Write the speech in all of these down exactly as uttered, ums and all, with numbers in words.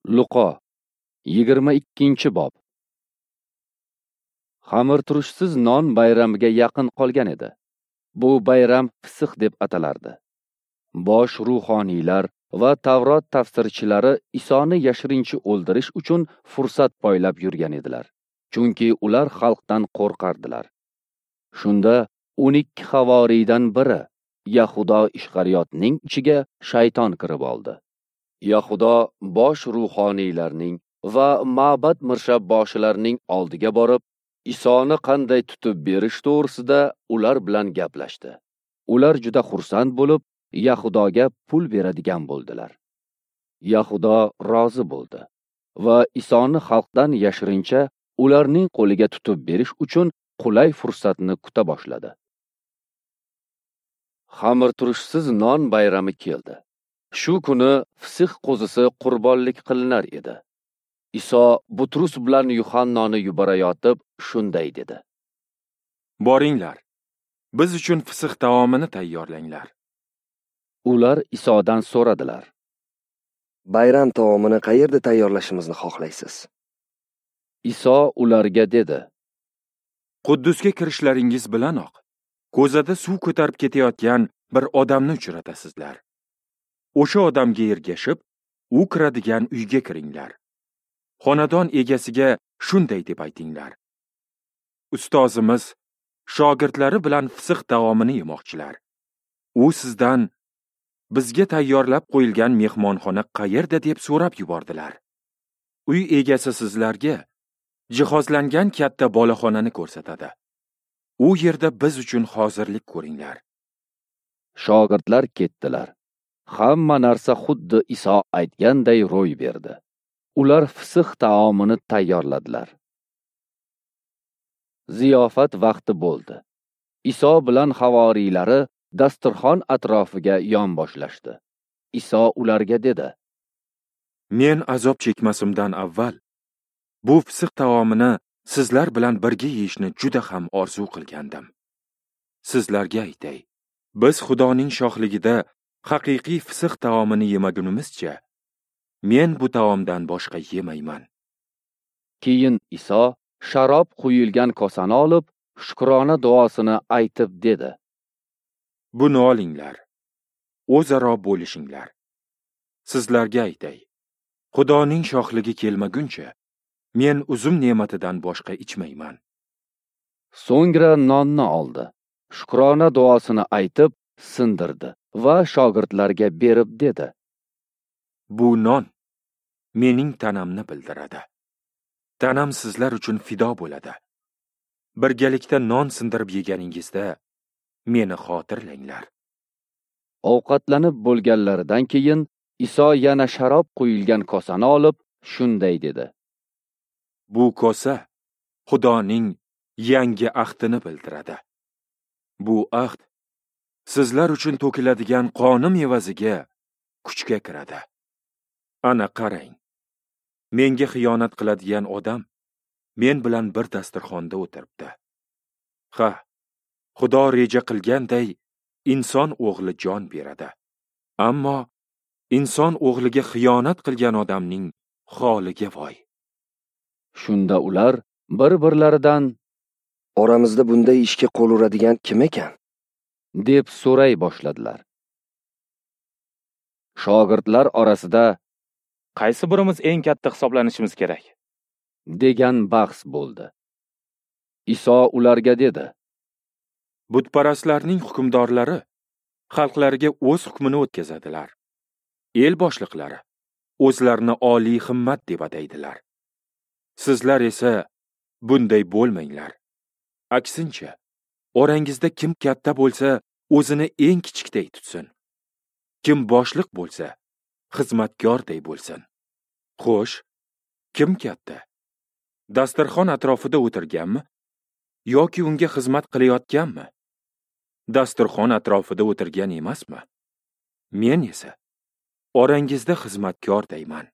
Luqo yigirma ikkinchi bob. Xamirturushsiz non bayramiga yaqin qolgan edi. Bu bayram Fisx deb atalardi. Bosh ruhoniylar va Tavrot tafsirchilari Isoni yashirincha o'ldirish uchun fursat poylab yurgan edilar. Chunki ular xalqdan qo'rqardilar. Shunda o'n ikki havoriydan biri Yahudo Ishqariyotning ichiga shayton kirib oldi. Yahudo bosh ruhoniylarning va ma'bad mirshabboshlarining oldiga borib, Isoni qanday tutib berish to'g'risida ular bilan gaplashdi. Ular juda xursand bo'lib, Yahudoga pul beradigan bo'ldilar. Yahudo rozi bo'ldi va Isoni xalqdan yashirincha ularning qo'liga tutib berish uchun qulay fursatni kuta boshladi. Xamirturushsiz non bayrami keldi. Shu kuni Fisx qo'zisi qurbonlik qilinar edi. Iso Butrus bilan Yuhannoni yuborayotib shunday dedi: Boringlar, biz uchun Fisx taomini tayyorlanglar. Ular Isodan so'radilar: Bayram taomini qayerda tayyorlashimizni xohlaysiz? Iso ularga dedi: Quddusga kirishlaringiz bilanoq ko'zada suv ko'tarib ketayotgan bir odamni uchratasizlar. O'sha odamga ergashib, u kiradigan uyga kiringlar. Xonadon egasiga shunday deb aytinglar: Ustozimiz shogirdlari bilan Fisx taomini yemoqchilar. U sizdan bizga tayyorlab qo'yilgan mehmonxona qayerda deb so'rab yubordilar. Uy egasi sizlarga jihozlangan katta boloxonani ko'rsatadi. U yerda biz uchun hozirlik ko'ringlar. Shogirdlar ketdilar. Hamma narsa xuddi Iso aytganday ro'y berdi. Ular Fisx taomini tayyorladilar. Ziyofat vaqti bo'ldi. Iso bilan havoriylari dasturxon atrofiga yonboshlashdi. Iso ularga dedi: Men azob chekmasimdan avval bu Fisx taomini sizlar bilan birga yeyishni juda ham orzu qilgandim. Sizlarga aytay, biz Xudoning shohligida haqiqiy Fisx taomini yemagunimizcha men bu taomdan boshqa yemayman. Keyin Iso sharob quyilgan kosani olib, shukrona duosini aytib dedi: Buni olinglar, o'zaro bo'lishinglar. Sizlarga aytay, Xudoning shohligi kelmaguncha men uzum ne'matidan boshqa ichmayman. So'ngra nonni oldi, shukrona duosini aytib sindirdi va shogirdlarga berib dedi: Bu non mening tanamni bildiradi. Tanam sizlar uchun fido bo'ladi. Birgalikda non sindirib yeganingizda meni xotirlanglar. Ovqatlanib bo'lganlaridan keyin Iso yana sharob quyilgan kosani olib shunday dedi: Bu kosa Xudoning yangi ahdini bildiradi. Bu ahd sizlar uchun to'kiladigan qonim evaziga kuchga kiradi. Ana qarang, menga xiyonat qiladigan odam men bilan bir dasturxonda o'tiribdi. Ha, Xudo reja qilganday inson o'g'li jon beradi. Ammo inson o'g'liga xiyonat qilgan odamning holiga voy. Shunda ular bir-birlaridan: Oramizda bunday ishga qo'l uradigan kim ekan? deb so'ray boshladilar. Shogirdlar orasida qaysi birimiz eng katta hisoblanishimiz kerak degan bahs bo'ldi. Iso ularga dedi: Butparastlarning hukmdorlari xalqlariga o'z hukmini o'tkazadilar. El boshliqlari o'zlarini oliy himmat deb ataydilar. Sizlar esa bunday bo'lmanglar. Aksincha, orangizda kim katta bo'lsa, o'zini eng kichikday tutsin. Kim boshliq bo'lsa, xizmatkorday bo'lsin. Xo'sh, kim katta? Dasturxon atrofida o'tirganmi yoki unga xizmat qilayotganmi? Dasturxon atrofida o'tirgan emasmi? Men esa orangizda xizmatkorlayman.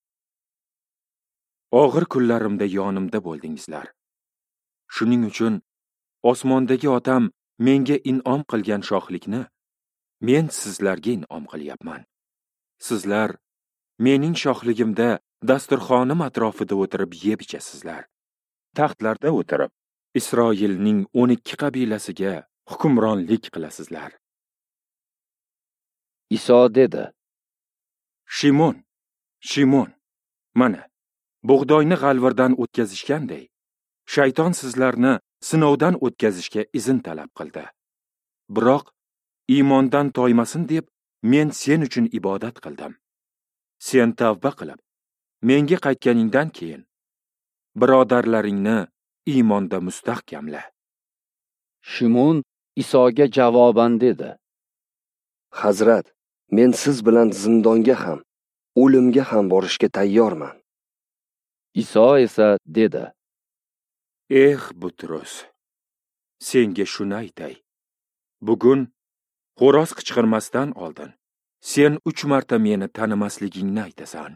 Og'ir kunlarimda yonimda bo'ldingizlar. Shuning uchun osmondagi otam menga in'om qilgan shohlikni men sizlarga in'om qilyapman. Sizlar mening shohligimda dasturxonim atrofida o'tirib yeb ichasizlar. Taxtlarda o'tirib, Isroilning o'n ikki qabilasiga hukmronlik qilasizlar. Iso dedi: Shimon, Shimon, mana, bug'doyni g'alvirdan o'tkazishganday, shayton sizlarni sinovdan o'tkazishga izn talab qildi. Biroq iymondan toymasin deb men sen uchun ibodat qildim. Sen tavba qilib, menga qaytganingdan keyin birodarlaringni iymonda mustahkamla. Shimon Isoga javoban dedi: Hazrat, men siz bilan zindonga ham, o'limga ham borishga tayyorman. Iso esa dedi: Eh, Butrus, senga shuni aytay. Bugun xo'roz qichqirmasdan oldin sen uch marta meni tanimasligingni aytasan.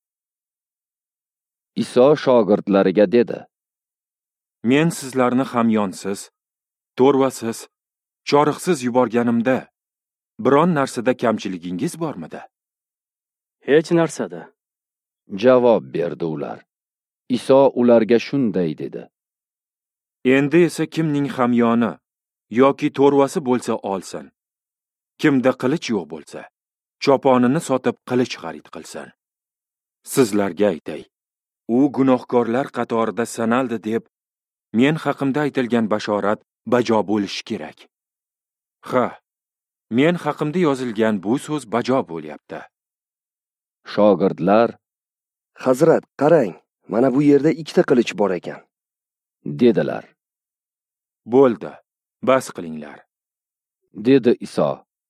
Iso shogirdlariga dedi: Men sizlarni hamyonsiz, to'rvasiz, choriqsiz yuborganimda biron narsada kamchiligingiz bormidi? Hech narsada. Javob berdi ular. Iso ularga shunday dedi: Endi esa kimning hamyoni yoki to'rvasi bo'lsa olsin. Kimda qilich yo'q bo'lsa, choponini sotib qilich xarid qilsin. Sizlarga aytay, u gunohkorlar qatorida sanaldi deb men haqimda aytilgan bashorat bajo bo'lishi kerak. Ha, men haqimda yozilgan bu so'z bajo bo'lyapti. Shogirdlar: Hazrat, qarang, mana bu yerda ikkita qilich bor ekan, dedilar. Bo'ldi, bas qilinglar, dedi Iso.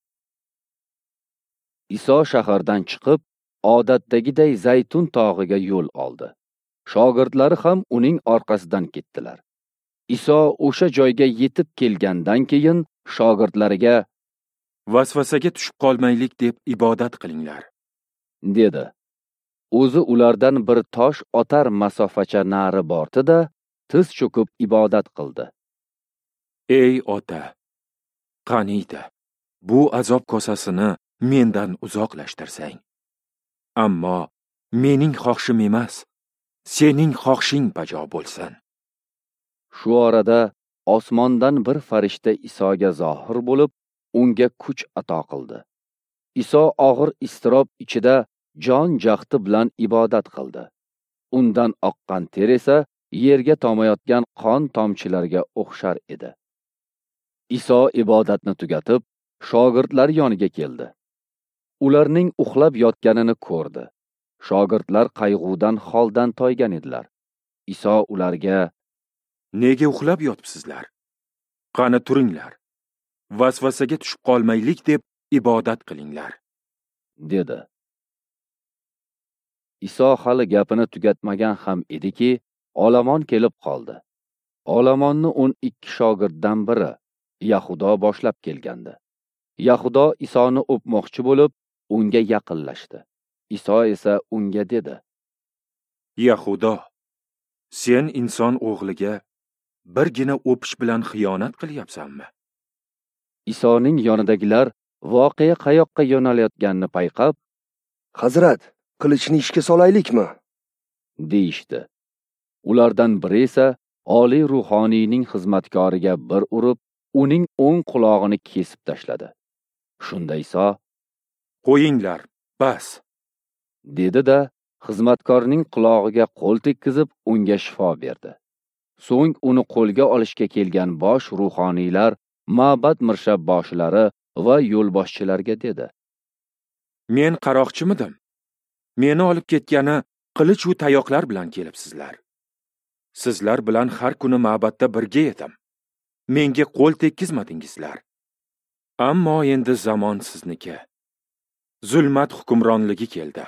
Iso shahardan chiqib, odatdagiday Zaytun tog'iga yo'l oldi. Shogirdlari ham uning orqasidan ketdilar. Iso o'sha joyga yetib kelgandan keyin shogirdlariga: vasvasaga tushib qolmaylik deb ibodat qilinglar, dedi. O'zi ulardan bir tosh otar masofacha nari bordi-da, tiz cho'kib ibodat qildi. Ey ota, qaniydi, bu azob kosasini mendan uzoqlashtirsang. Ammo mening xohishim emas, sening xohishing bajo bo'lsin. Shu orada osmondan bir farishta Isoga zohir bo'lib, unga kuch ato qildi. Iso og'ir iztirob ichida jon jahdi bilan ibodat qildi. Undan oqqan ter esa yerga tomayotgan qon tomchilariga o'xshar edi. Iso ibodatni tugatib, shogirdlar yoniga keldi. Ularning uxlab yotganini ko'rdi. Shogirdlar qayg'udan holdan toygan edilar. Iso ularga: Nega uxlab yotibsizlar? Qani turinglar. Vasvasaga tushib qolmaylik deb ibodat qilinglar, dedi. Iso hali gapini tugatmagan ham ediki, olomon kelib qoldi. Olomonni o'n ikki shogirddan biri Yahudo boshlab kelgandi. Yahudo Isoni o'pmoqchi bo'lib, unga yaqinlashdi. Iso esa unga dedi: Yahudo, sen inson o'g'liga birgina o'pish bilan xiyonat qilyapsanmi? Isoning yonidagilar voqea qayoqqa yo'nalayotganini payqab: Hazrat, qilichni ishga solaylikmi? deyishdi. Ulardan biri esa oliy ruhoniyning xizmatkoriga bir urib, uning o'ng qulog'ini kesib tashladi. Shunda Iso: Qo'yinglar, bas, dedi-da, xizmatkorning qulog'iga qo'l tekkizib, unga shifo berdi. So'ng uni qo'lga olishga kelgan bosh ruhoniylar, ma'bad mirshabboshlari va yo'lboshchilarga dedi: Men qaroqchimidim? Meni olib ketgani qilich va tayoqlar bilan kelibsizlar. Sizlar bilan har kuni ma'badda birga edim. Menga qo'l tekkizmadingizlar. Ammo endi zamon sizniki. Zulmat hukmronligi keldi.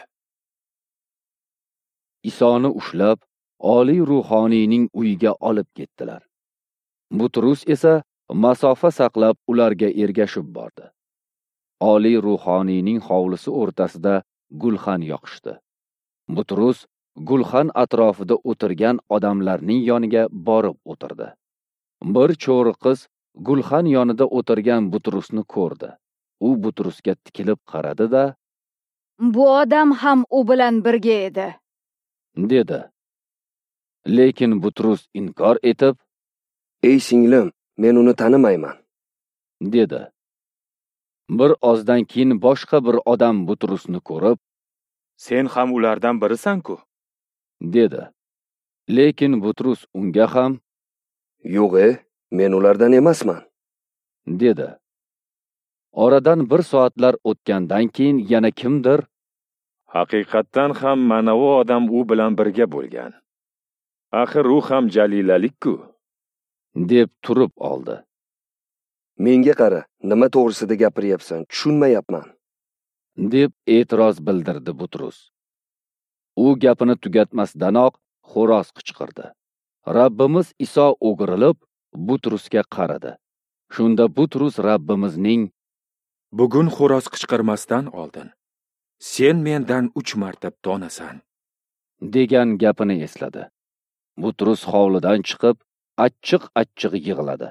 Isoni ushlab, oliy ruhoniyning uyiga olib ketdilar. Butrus esa masofa saqlab ularga ergashib bordi. Oliy ruhoniyning hovlisi o'rtasida gulxan yoqishdi. Butrus gulxan atrofida o'tirgan odamlarning yoniga borib o'tirdi. Bir cho'ri qiz gulxan yonida o'tirgan Butrusni ko'rdi. U Butrusga tikilib qaradi-da: Bu odam ham u bilan birga edi. dedi. Lekin Butrus inkor etib, Ey singlim, men uni tanimayman. dedi. Bir ozdan keyin boshqa bir odam Butrusni ko'rib, Sen ham ulardan birisan-ku. dedi. Lekin Butrus unga ham, Yo'q-e, men ulardan emasman. dedi. Oradan bir soatlar o'tgandan keyin yana kimdir, Haqiqatdan ham mana u odam u bilan birga bo'lgan. Axir u ham jalilalik-ku. deb turib oldi. Menga qara, nima to'g'risida gapiryapsan, tushunmayapman. deb e'tiroz bildirdi Butrus. U gapini tugatmasdanoq xo'roz qichqirdi. Rabbimiz Iso o'girilib Butrusga qaradi. Shunda Butrus Rabbimizning Bugun xo'roz qichqirmasdan oldin sen mendan uch marta tonasan degan gapini esladi. Butrus hovlidan chiqib, achchiq-achchiq yig'ladi.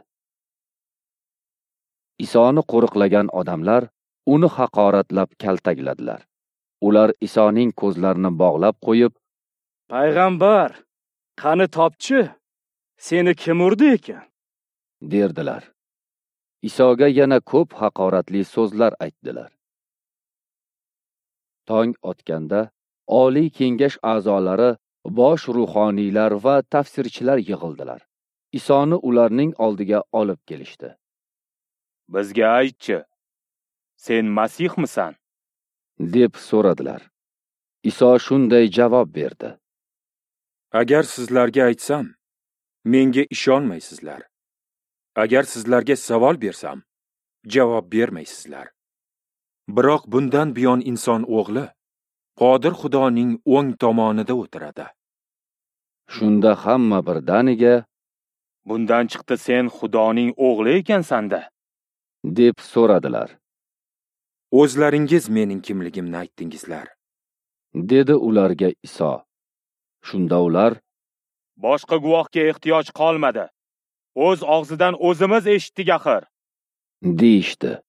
Isoni qo'riqlagan odamlar uni haqoratlab kaltakladilar. Ular Isoning ko'zlarini bog'lab qo'yib, Payg'ambar, qani topchi, seni kim urdi ekan? derdilar. Isoga yana ko'p haqoratli so'zlar aytdilar. Tong otganda Oliy kengash a'zolari, bosh ruhoniylar va tafsirchilar yig'ildilar. Isoni ularning oldiga olib kelishdi. Bizga aytchi, sen Masihmisan? deb so'radilar. Iso shunday javob berdi. Agar sizlarga aytsam, menga ishonmaysizlar. Agar sizlarga savol bersam, javob bermaysizlar. Biroq bundan buyon inson o'g'li Qodir Xudoning o'ng tomonida o'tiradi. Shunda hamma birdaniga Bundan chiqdi sen Xudoning o'g'li ekansan-da. deb so'radilar. O'zlaringiz mening kimligimni aytdingizlar. dedi ularga Iso. Shunda ular, Boshqa guvohga ehtiyoj qolmadi. O'z og'zidan o'zimiz eshitdik axir. deyishdi.